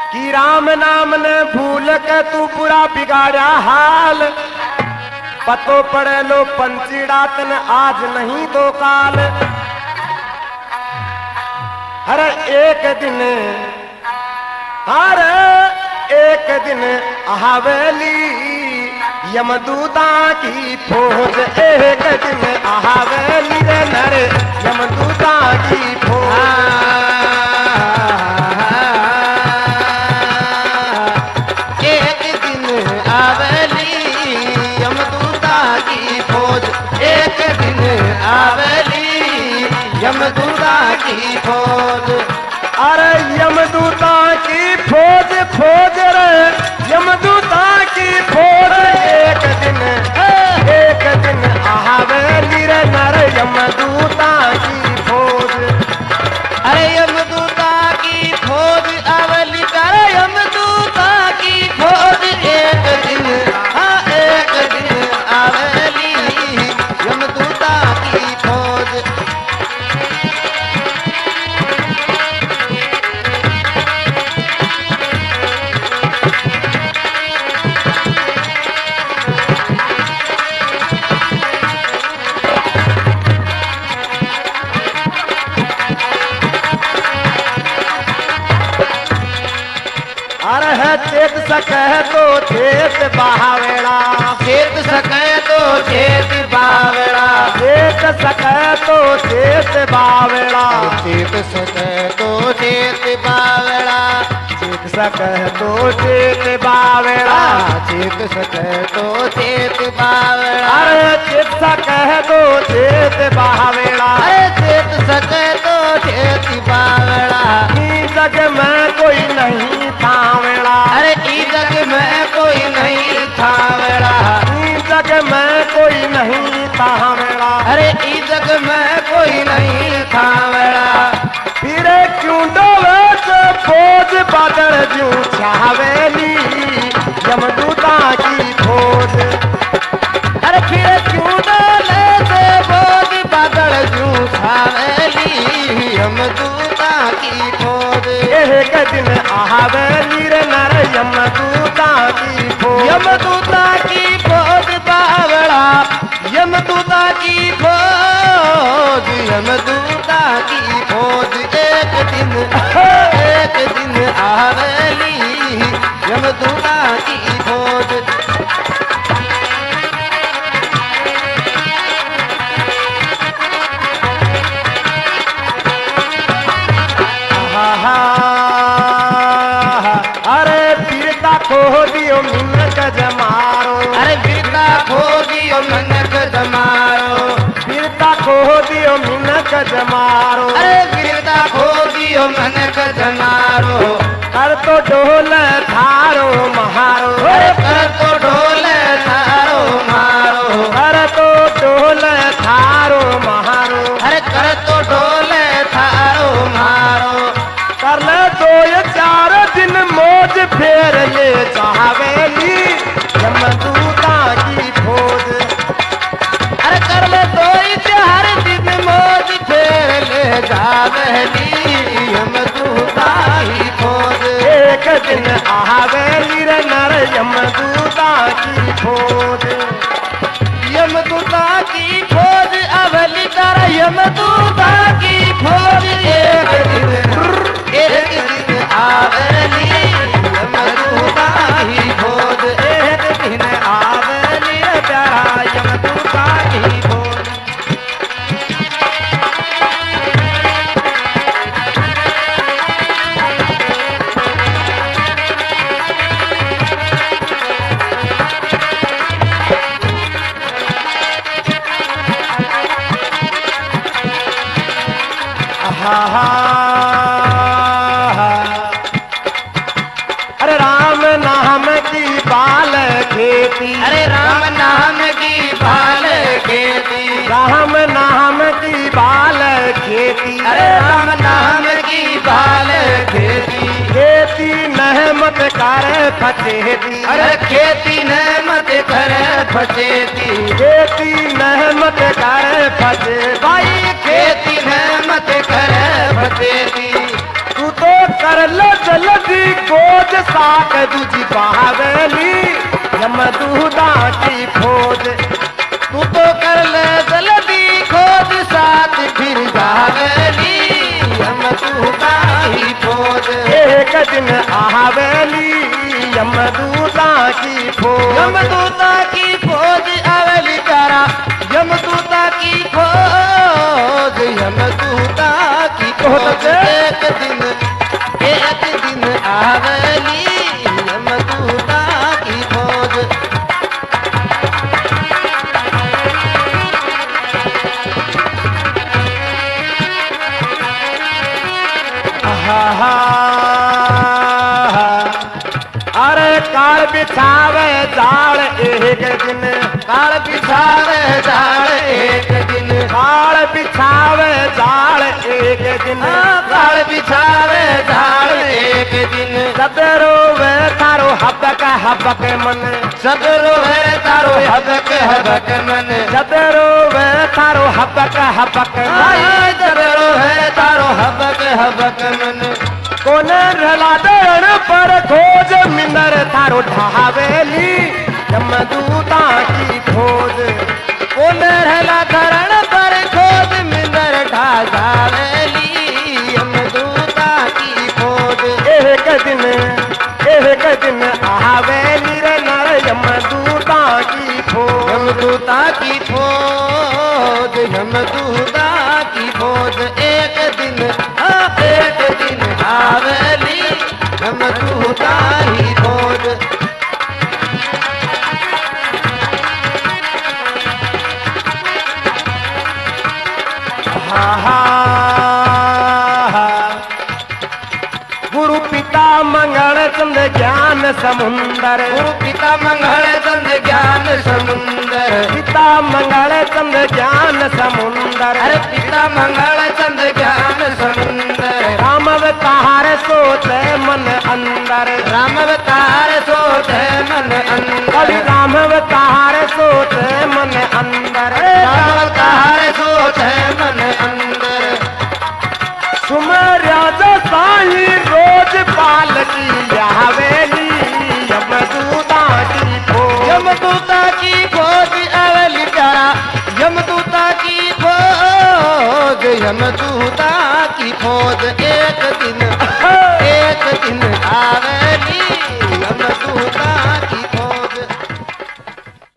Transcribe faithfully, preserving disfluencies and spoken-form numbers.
कि राम नाम ने भूल के तू पूरा बिगाड़ा हाल, पतो पड़े लो पंचीड़ा तन आज नहीं तो काल। हर एक दिन हर एक दिन हवेली यमदूता की फौज, एक दिन हवेली रे नरे यमदूता की फौज। एक दिन हवेली यमदूता की फौज, एक दिन हवेली यमदूता की फौज। अरे यमदूता की फौज फौज रे यमदूता की फौज, एक दिन एक दिन हवेली रे नर यमदूता की फौज। अरे यमदूता की फौज हवेली कर यमदूता की फौज, एक दिन हाँ एक दिन हवेली यमदूता की फौज। अरे है चेत सके तो चेत बहावेड़ा, चेत सके तो चेत बावड़ा, चेत सके तो चेत बावेड़ा, चेत सके तो चेत बावड़ा, चेत सके तो चेत बावेड़ा। चेत सके तो चेत बावड़ा, अरे चेत सके तो चेत बहावेड़ा। अरे चेत सके तो चेत बावड़ा। ई जग में कोई नहीं थावेड़ा, अरे ई जग में कोई नहीं थावेड़ा, ई जग में कोई नहीं थावेड़ा। अरे ई जग में कोई नहीं थावेड़ा। फिर क्यों डोले से फौज बादल जू छावेली यमदूता की फौज। अरे फिर क्यों डोले से फौज बादल जू छावेली यमदूता की फौज। एक दिन हवेली रे नर यमदूता की फौज। यमदूता की फौज बावड़ा, यमदूता की फौज, यमदूता की फौज। एक दिन एक दिन हवेली यमदूता की फौज। अरे पीरता खो दियो मिनक जमारो, अरे बिरता खो दियो मनक जमारो, पीरता खो दियो मिनक जमारो। अरे बिरता खो दियो मनक जमारो। कर तो ढोल थारो महारो, अरे कर तो ढोल थारो मारो, कर तो ढोल थारो महारो। अरे कर तो ढोल थारो मारो। कर ले दो ये चार दिन मौज फेर ले चावेली यमदूता की फौज। अरे कर ले दो हर दिन मौज फेर ले जावेली यमदूता की फौज। एक दिन हवेली रे नर यमदूता की फौज। यमदूता की फौज हवेली कर यमदूता की फौज। एक दिन एक दिन हवेली यमदूता की फौज। एक दिन हवेली रे प्यारा यमदूता की फौज। अरे राम नाम की बाल खेती, अरे राम नाम की बाल खेती, राम नाम की बाल खेती। अरे राम नाम की बाल खेती, खेती नहमत कर फचेती, अरे खेती न मत कर फचेती, खेती नहमत कर फचे। भाई खेती न मत कर फचेती। तू तो कर लो जल्दी गोद ढावेली यमदूता की फौज। यमदूता की फौज आवेली प्यारा, यमदूता की फौज, यमदूता की फौज। एक दिन एक दिन आवेली यमदूता की फौज। हा हा अरे काल बिछावे जाल एक दिन, काल बिछावे जाल एक दिन, काल बिछावे जाल एक दिन, काल बिछावे जाल एक दिन। सदरो वे तारो हबक हबक मन, सदरो है तारो हबक हबक मन, सदरो वे तारो हबक हबक मन, सदरो है तारो हबक हबक मन। कोन रला दण पर खोज मिंदर थारो ढावेली यमदूता की फौज। कोन रहला धरण पर खोज मिंदर ढावेली यमदूता की फौज। एक दिन एक दिन आवेली रे नर यमदूता की फौज। यमदूता की फौज, यमदूता की फौज। एक दिन एक दिन आवेली यमदूता ही फौज। हा हा गुरु पिता मंगल चंद ज्ञान समुंदर, गुरु पिता मंगल चंद ज्ञान समुंदर, पिता मंगल चंद ज्ञान समुंदर। अरे पिता मंगल चंद ज्ञान समुंदर। राम अवतार सोते मन अंदर, राम अवतार सोच है मन अंदर, कभी राम अवतार सोते मन अंदर। राम अवतार सोच है मन अंदर। सुमर्या साई रोज पाल की हवेली यमदूता की फौज। यमदूता की फौज आवेली प्यारा, यमदूता की फौज, यमदूता की फौज। एक दिन